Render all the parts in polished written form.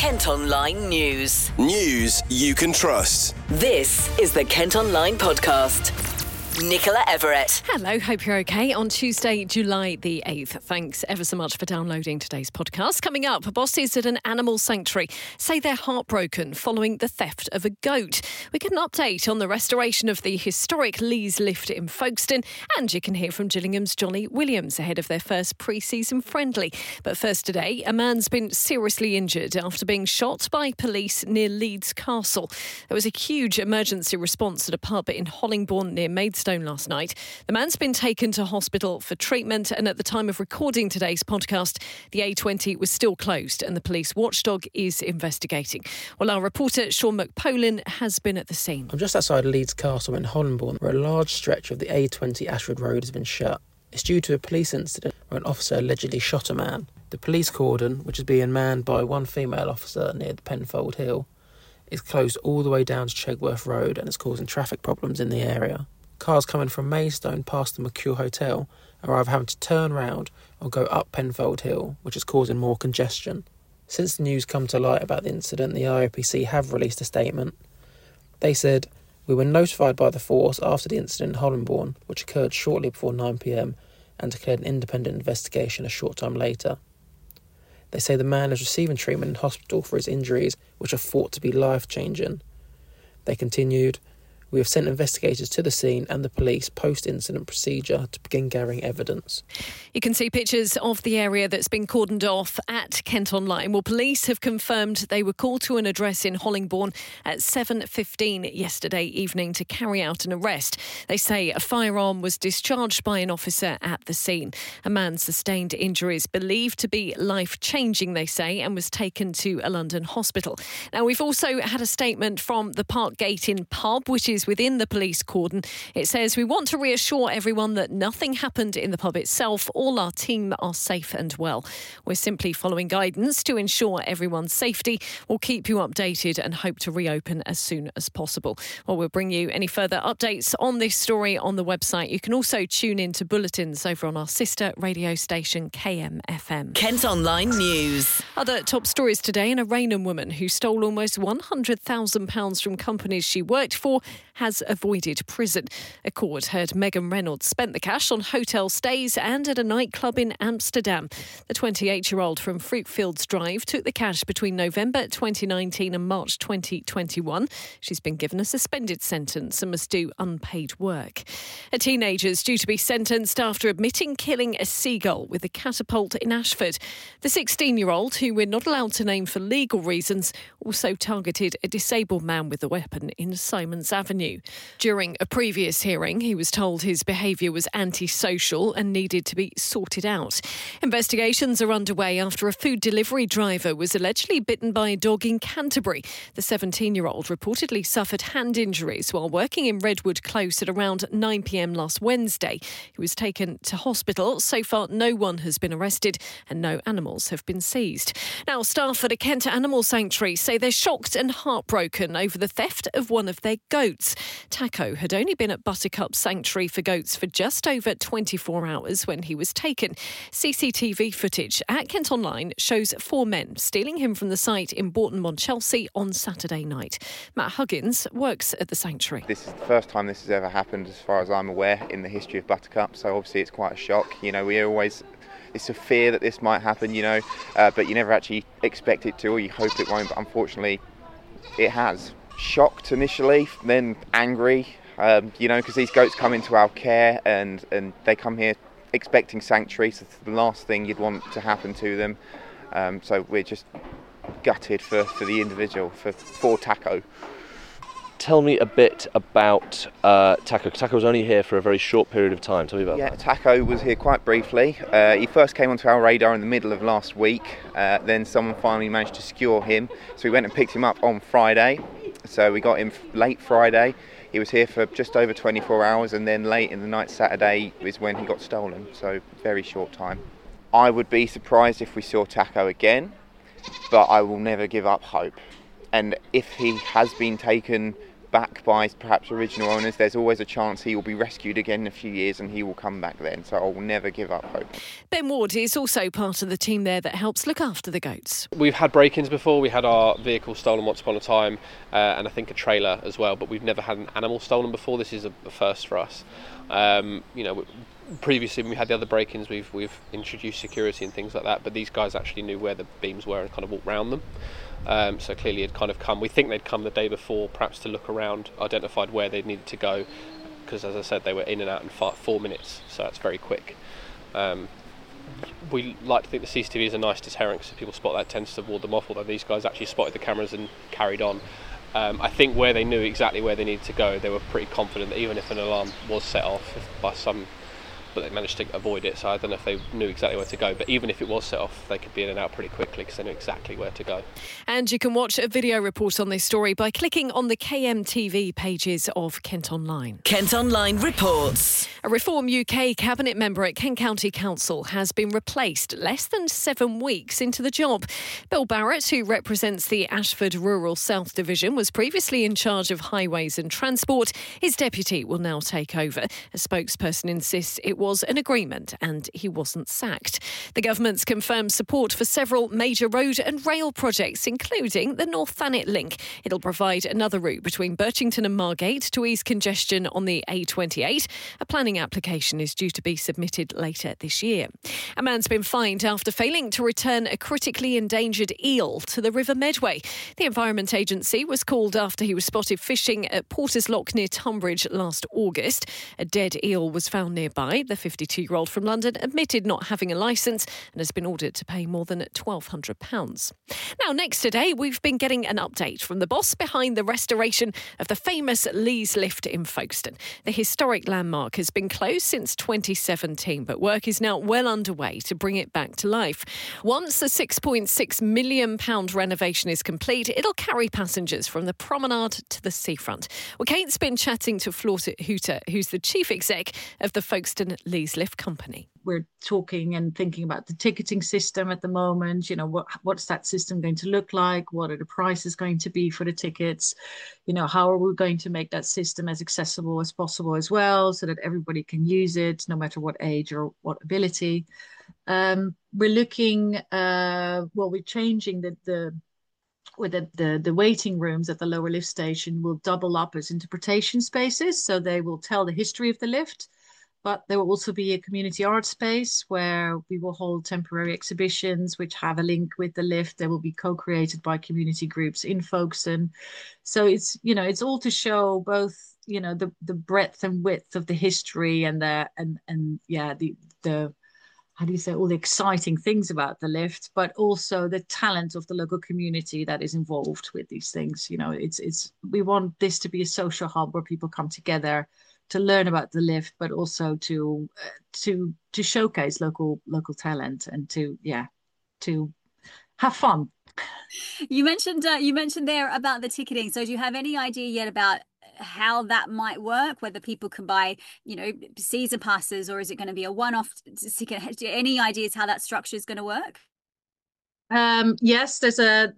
Kent Online News. News you can trust. This is the Kent Online Podcast. Nicola Everett. Hello, hope you're okay on Tuesday, July the 8th. Thanks ever so much for downloading today's podcast. Coming up, bosses at an animal sanctuary say they're heartbroken following the theft of a goat. We get an update on the restoration of the historic Lees Lift in Folkestone, and you can hear from Gillingham's Johnny Williams ahead of their first pre-season friendly. But first today, a man's been seriously injured after being shot by police near Leeds Castle. There was a huge emergency response at a pub in Hollingbourne near Maidstone last night. The man's been taken to hospital for treatment, and at the time of recording today's podcast, the A20 was still closed and the police watchdog is investigating. Well, our reporter Sean McPolin has been at the scene. I'm just outside Leeds Castle in Hollingbourne, where a large stretch of the A20 Ashford Road has been shut. It's due to a police incident where an officer allegedly shot a man. The police cordon, which is being manned by one female officer near the Penfold Hill, is closed all the way down to Chegworth Road and is causing traffic problems in the area. Cars coming from Maidstone past the Mercure Hotel are either having to turn round or go up Penfold Hill, which is causing more congestion. Since the news come to light about the incident, the IOPC have released a statement. They said, "We were notified by the force after the incident in Hollingbourne, which occurred shortly before 9 p.m, and declared an independent investigation a short time later." They say the man is receiving treatment in hospital for his injuries, which are thought to be life-changing. They continued, "We have sent investigators to the scene and the police post-incident procedure to begin gathering evidence." You can see pictures of the area that's been cordoned off at Kent Online. Well, police have confirmed they were called to an address in Hollingbourne at 7:15 yesterday evening to carry out an arrest. They say a firearm was discharged by an officer at the scene. A man sustained injuries believed to be life-changing, they say, and was taken to a London hospital. Now, we've also had a statement from the Park Gate Inn pub, which is within the police cordon. It says, "We want to reassure everyone that nothing happened in the pub itself. All our team are safe and well. We're simply following guidance to ensure everyone's safety. We'll keep you updated and hope to reopen as soon as possible." Well, we'll bring you any further updates on this story on the website. You can also tune in to bulletins over on our sister radio station KMFM. Kent Online News. Other top stories today, and a Rainham woman who stole almost £100,000 from companies she worked for has avoided prison. A court heard Megan Reynolds spent the cash on hotel stays and at a nightclub in Amsterdam. The 28-year-old from Fruitfields Drive took the cash between November 2019 and March 2021. She's been given a suspended sentence and must do unpaid work. A teenager is due to be sentenced after admitting killing a seagull with a catapult in Ashford. The 16-year-old, who we're not allowed to name for legal reasons, also targeted a disabled man with a weapon in Simons Avenue. During a previous hearing, he was told his behaviour was antisocial and needed to be sorted out. Investigations are underway after a food delivery driver was allegedly bitten by a dog in Canterbury. The 17-year-old reportedly suffered hand injuries while working in Redwood Close at around 9 p.m. last Wednesday. He was taken to hospital. So far, no one has been arrested and no animals have been seized. Now, staff at a Kent animal sanctuary say they're shocked and heartbroken over the theft of one of their goats. Taco had only been at Buttercup Sanctuary for goats for just over 24 hours when he was taken. CCTV footage at Kent Online shows 4 men stealing him from the site in Bourton-on-Chelsea on Saturday night. Matt Huggins works at the sanctuary. This is the first time this has ever happened, as far as I'm aware, in the history of Buttercup, so obviously it's quite a shock. It's a fear that this might happen, but you never actually expect it to, or you hope it won't, but unfortunately it has. Shocked initially, then angry, because these goats come into our care and they come here expecting sanctuary, so it's the last thing you'd want to happen to them. So we're just gutted for the individual, for Taco. Tell me a bit about Taco. Taco was only here for a very short period of time. Tell me about that. Yeah, Taco was here quite briefly. He first came onto our radar in the middle of last week. Then someone finally managed to secure him. So we went and picked him up on Friday. So we got him late Friday. He was here for just over 24 hours, and then late in the night Saturday is when he got stolen. So very short time. I would be surprised if we saw Taco again, but I will never give up hope. And if he has been taken back by perhaps original owners, there's always a chance he will be rescued again in a few years and he will come back then. So I will never give up hope. Ben Ward is also part of the team there that helps look after the goats. We've had break-ins before. We had our vehicle stolen once upon a time, and I think a trailer as well, but we've never had an animal stolen before. This is a first for us. Previously when we had the other break-ins, we've introduced security and things like that, but these guys actually knew where the beams were and kind of walked around them. So clearly had kind of come. We think they'd come the day before, perhaps to look around, identified where they needed to go, because as I said, they were in and out in 4 minutes, so that's very quick. We like to think the CCTV is a nice deterrent, because if people spot that, it tends to ward them off, although these guys actually spotted the cameras and carried on. I think where they knew exactly where they needed to go, they were pretty confident that even if an alarm was set off by some, but they managed to avoid it, so I don't know if they knew exactly where to go, but even if it was set off, they could be in and out pretty quickly because they knew exactly where to go. And you can watch a video report on this story by clicking on the KMTV pages of Kent Online. Kent Online reports. A Reform UK cabinet member at Kent County Council has been replaced less than 7 weeks into the job. Bill Barrett, who represents the Ashford Rural South Division, was previously in charge of highways and transport. His deputy will now take over. A spokesperson insists it was an agreement and he wasn't sacked. The government's confirmed support for several major road and rail projects, including the North Thanet link. It'll provide another route between Birchington and Margate to ease congestion on the A28. A planning application is due to be submitted later this year. A man's been fined after failing to return a critically endangered eel to the River Medway. The Environment Agency was called after he was spotted fishing at Porter's Lock near Tunbridge last August. A dead eel was found nearby. The 52-year-old from London admitted not having a licence and has been ordered to pay more than £1,200. Now, next today, we've been getting an update from the boss behind the restoration of the famous Lees Lift in Folkestone. The historic landmark has been closed since 2017, but work is now well underway to bring it back to life. Once the £6.6 million renovation is complete, it'll carry passengers from the promenade to the seafront. Well, Kate's been chatting to Floorte Hooter, who's the chief exec of the Folkestone Lees Lift Company. We're talking and thinking about the ticketing system at the moment. You know, what's that system going to look like? What are the prices going to be for the tickets? You know, how are we going to make that system as accessible as possible as well, so that everybody can use it, no matter what age or what ability. We're looking, we're changing the waiting rooms at the lower lift station will double up as interpretation spaces, so they will tell the history of the lift. But there will also be a community art space where we will hold temporary exhibitions which have a link with the lift. They will be co-created by community groups in Folkestone. So it's, you know, it's all to show both, you know, the breadth and width of the history and the how do you say, all the exciting things about the lift, but also the talent of the local community that is involved with these things. You know, we want this to be a social hub where people come together to learn about the lift, but also to showcase local talent and to have fun. You mentioned there about the ticketing. So do you have any idea yet about how that might work? Whether people can buy, you know, season passes, or is it going to be a one-off ticket? Any ideas how that structure is going to work? Yes, the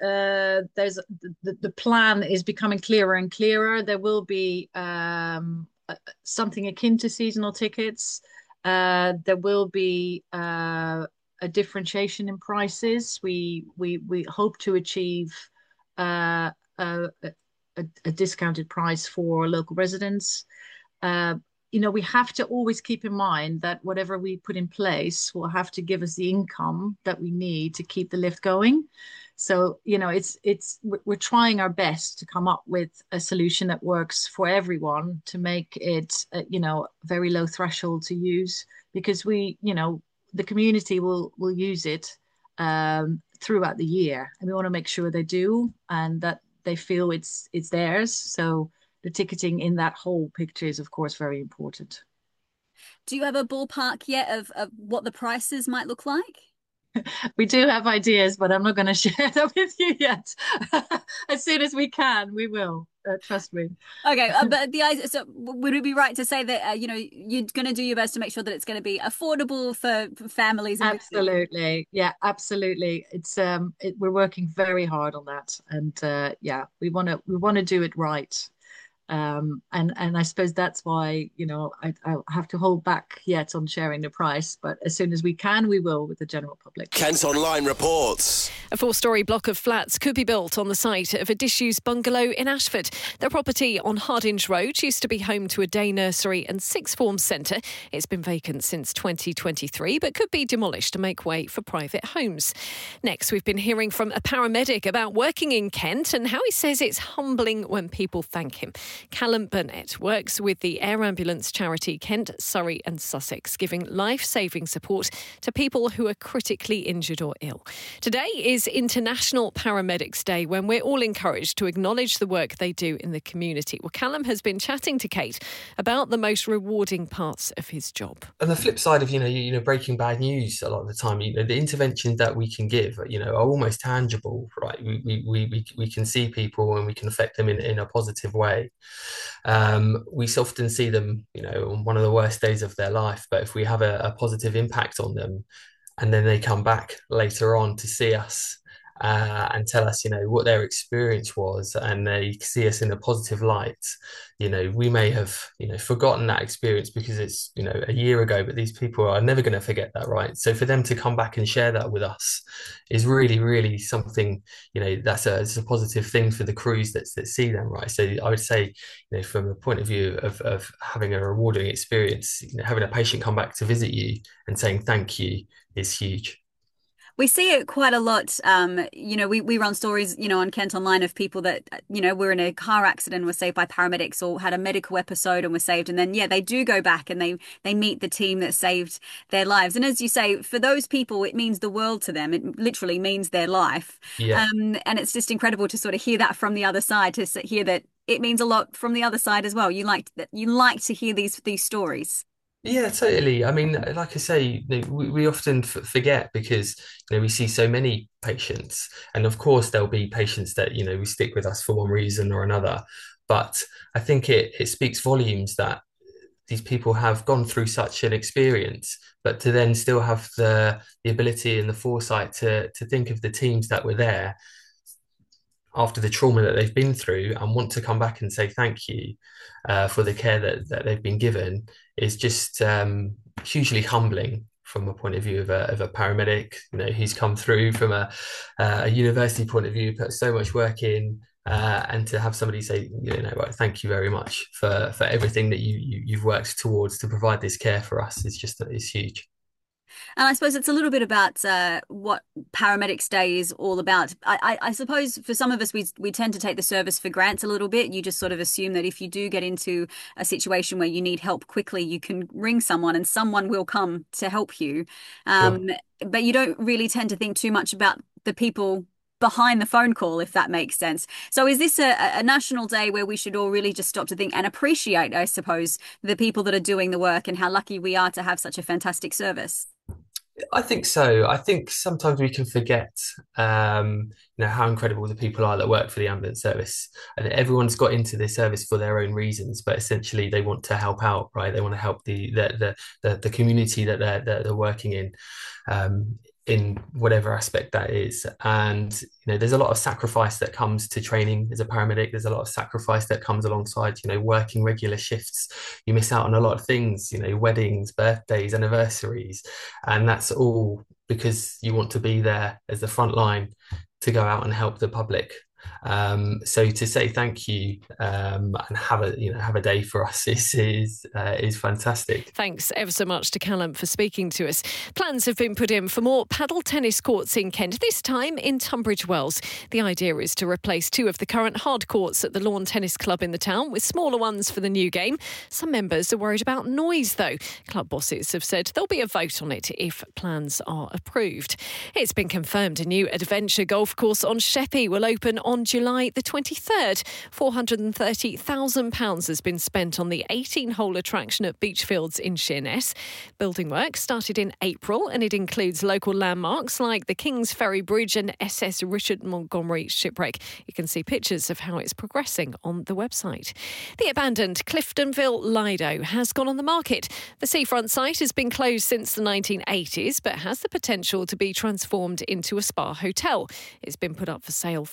plan is becoming clearer and clearer. There will be something akin to seasonal tickets. There will be a differentiation in prices. We hope to achieve a discounted price for local residents. You know, we have to always keep in mind that whatever we put in place will have to give us the income that we need to keep the lift going. So, you know, we're trying our best to come up with a solution that works for everyone, to make it, you know, very low threshold to use, because the community will use it throughout the year, and we want to make sure they do and that they feel it's theirs. So the ticketing in that whole picture is, of course, very important. Do you have a ballpark yet of what the prices might look like? We do have ideas, but I'm not going to share that with you yet. As soon as we can, we will. Trust me. Okay, but the idea. So, would it be right to say that you know, you're going to do your best to make sure that it's going to be affordable for families? Absolutely, yeah, absolutely. It's we're working very hard on that, and we want to do it right. And I suppose that's why, I'll have to hold back yet on sharing the price. But as soon as we can, we will with the general public. Kent Online reports. A 4-storey block of flats could be built on the site of a disused bungalow in Ashford. The property on Hardinge Road used to be home to a day nursery and sixth form centre. It's been vacant since 2023, but could be demolished to make way for private homes. Next, we've been hearing from a paramedic about working in Kent and how he says it's humbling when people thank him. Callum Burnett works with the air ambulance charity Kent, Surrey and Sussex, giving life-saving support to people who are critically injured or ill. Today is International Paramedics Day, when we're all encouraged to acknowledge the work they do in the community. Well, Callum has been chatting to Kate about the most rewarding parts of his job. On the flip side of breaking bad news, a lot of the time, the interventions that we can give, are almost tangible, right? We can see people and we can affect them in a positive way. We often see them, on one of the worst days of their life, but if we have a positive impact on them, and then they come back later on to see us and tell us, what their experience was, and they see us in a positive light, we may have, forgotten that experience because it's, a year ago, but these people are never going to forget that, right? So for them to come back and share that with us is really, really something, it's a positive thing for the crews that see them, right? So I would say, from the point of view of having a rewarding experience, having a patient come back to visit you and saying thank you is huge. We see it quite a lot. We run stories, on Kent Online of people that, were in a car accident, were saved by paramedics, or had a medical episode and were saved. And then, they do go back and they meet the team that saved their lives. And as you say, for those people, it means the world to them. It literally means their life. Yeah. And it's just incredible to sort of hear that from the other side, to hear that it means a lot from the other side as well. You like to hear these stories. Yeah, totally. I mean, like I say, we often forget because, we see so many patients. And of course, there'll be patients that, we stick with us for one reason or another. But I think it speaks volumes that these people have gone through such an experience, but to then still have the ability and the foresight to think of the teams that were there after the trauma that they've been through and want to come back and say thank you for the care that they've been given is just hugely humbling from a point of view of a paramedic, who's come through from a university point of view, put so much work in, and to have somebody say, thank you very much for everything that you've worked towards to provide this care for us is huge. And I suppose it's a little bit about what Paramedics Day is all about. I suppose for some of us, we tend to take the service for granted a little bit. You just sort of assume that if you do get into a situation where you need help quickly, you can ring someone and someone will come to help you. Sure. But you don't really tend to think too much about the people behind the phone call, if that makes sense. So is this a national day where we should all really just stop to think and appreciate, I suppose, the people that are doing the work and how lucky we are to have such a fantastic service? I think so. I think sometimes we can forget, how incredible the people are that work for the ambulance service. And everyone's got into this service for their own reasons, but essentially they want to help out, right? They want to help the community that they're working in whatever aspect that is. And there's a lot of sacrifice that comes to training as a paramedic. There's a lot of sacrifice that comes alongside working regular shifts. You miss out on a lot of things, weddings, birthdays, anniversaries, and that's all because you want to be there as the front line to go out and help the public. So to say thank you and have a day for us is fantastic. Thanks ever so much to Callum for speaking to us. Plans have been put in for more paddle tennis courts in Kent, this time in Tunbridge Wells. The idea is to replace 2 of the current hard courts at the Lawn Tennis Club in the town with smaller ones for the new game. Some members are worried about noise though. Club bosses have said there'll be a vote on it if plans are approved. It's been confirmed a new adventure golf course on Sheppey will open on July the 23rd. £430,000 has been spent on the 18-hole attraction at Beachfields in Sheerness. Building work started in April and it includes local landmarks like the King's Ferry Bridge and SS Richard Montgomery shipwreck. You can see pictures of how it's progressing on the website. The abandoned Cliftonville Lido has gone on the market. The seafront site has been closed since the 1980s but has the potential to be transformed into a spa hotel. It's been put up for sale for an under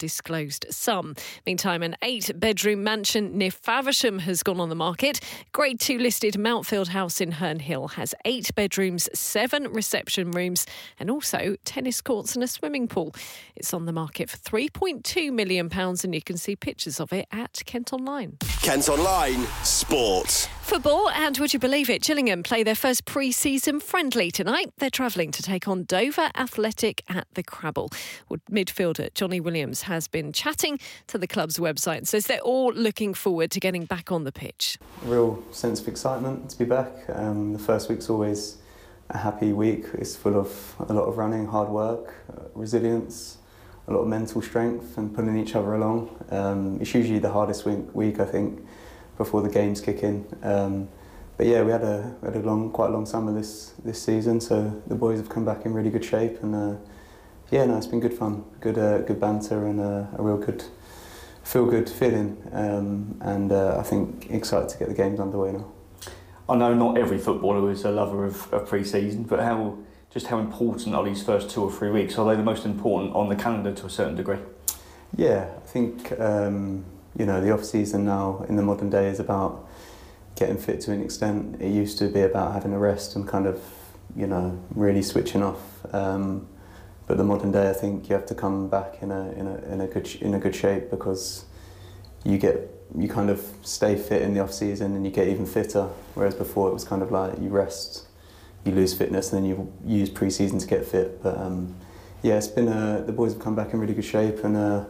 undisclosed sum. Meantime, an 8-bedroom mansion near Faversham has gone on the market. Grade 2 listed Mountfield House in Herne Hill has 8 bedrooms, 7 reception rooms and also tennis courts and a swimming pool. It's on the market for £3.2 million and you can see pictures of it at Kent Online. Kent Online Sport. Football, and would you believe it, Gillingham play their first pre-season friendly tonight. They're travelling to take on Dover Athletic at the Crabble. Midfielder Johnny Williams has been chatting to the club's website and says they're all looking forward to getting back on the pitch. A real sense of excitement to be back. The first week's always a happy week. It's full of a lot of running, hard work, resilience, a lot of mental strength and pulling each other along. It's usually the hardest week I think, before the games kick in. But yeah, we had quite a long summer this season, so the boys have come back in really good shape, and it's been good fun, good banter, and a real good feeling, and I think excited to get the games underway now. I know not every footballer is a lover of pre-season, but how important are these first 2 or 3 weeks? Are they the most important on the calendar to a certain degree? Yeah, I think the off-season now in the modern day is about getting fit to an extent. It used to be about having a rest and kind of, really switching off. But the modern day, I think you have to come back in a good shape, because you kind of stay fit in the off-season and you get even fitter. Whereas before it was kind of like you rest, you lose fitness, and then you use pre-season to get fit. But it's been the boys have come back in really good shape, and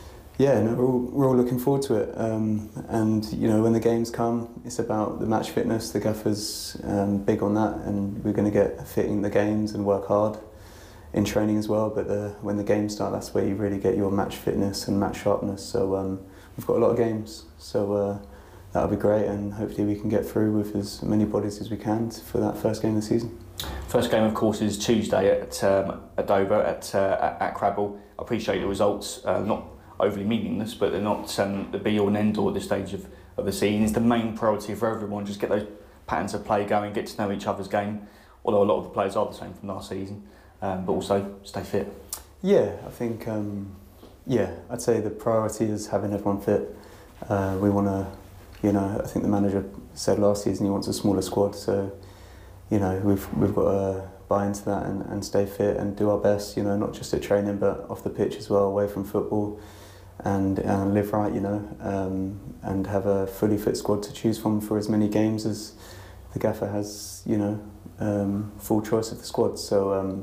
we're all looking forward to it. And when the games come, it's about the match fitness. The gaffer's big on that, and we're going to get fit in the games and work hard in training as well. But when the games start, that's where you really get your match fitness and match sharpness. So we've got a lot of games, so that'll be great, and hopefully we can get through with as many bodies as we can for that first game of the season. First game, of course, is Tuesday at Dover at Crabble. I appreciate the results, not overly meaningless, but they're not the be-all and end-all at this stage of the season. It's the main priority for everyone, just get those patterns of play going, get to know each other's game, although a lot of the players are the same from last season, but also stay fit. Yeah, I think, I'd say the priority is having everyone fit. We want to, I think the manager said last season he wants a smaller squad, so, we've got to buy into that and stay fit and do our best, not just at training but off the pitch as well, away from football, and live right, and have a fully fit squad to choose from for as many games as the gaffer has, full choice of the squad. So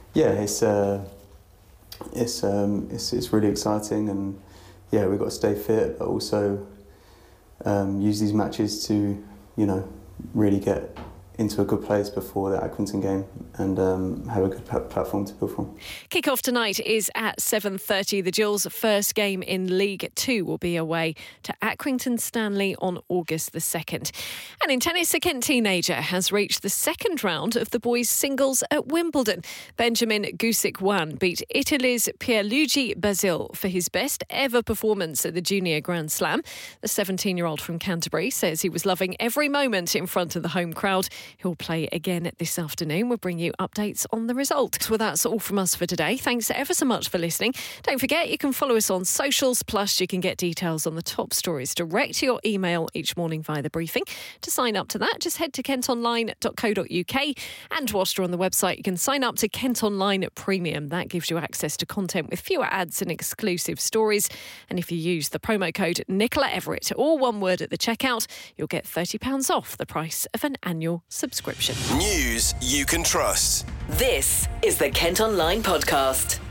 it's really exciting, and we've got to stay fit, but also use these matches to, really get into a good place before the Accrington game and have a good platform to build from. Kick-off tonight is at 7:30. The Gills' first game in League 2 will be away to Accrington Stanley on August the 2nd. And in tennis, a Kent teenager has reached the second round of the boys' singles at Wimbledon. Benjamin Gusic-Wan beat Italy's Pierluigi Basil for his best ever performance at the Junior Grand Slam. The 17-year-old from Canterbury says he was loving every moment in front of the home crowd. He'll play again this afternoon. We'll bring you updates on the result. Well, that's all from us for today. Thanks ever so much for listening. Don't forget, you can follow us on socials, plus you can get details on the top stories direct to your email each morning via the briefing. To sign up to that, just head to kentonline.co.uk, and whilst you're on the website, you can sign up to Kent Online Premium. That gives you access to content with fewer ads and exclusive stories. And if you use the promo code Nicola Everett, all one word at the checkout, you'll get £30 off the price of an annual subscription. News you can trust. This is the Kent Online Podcast.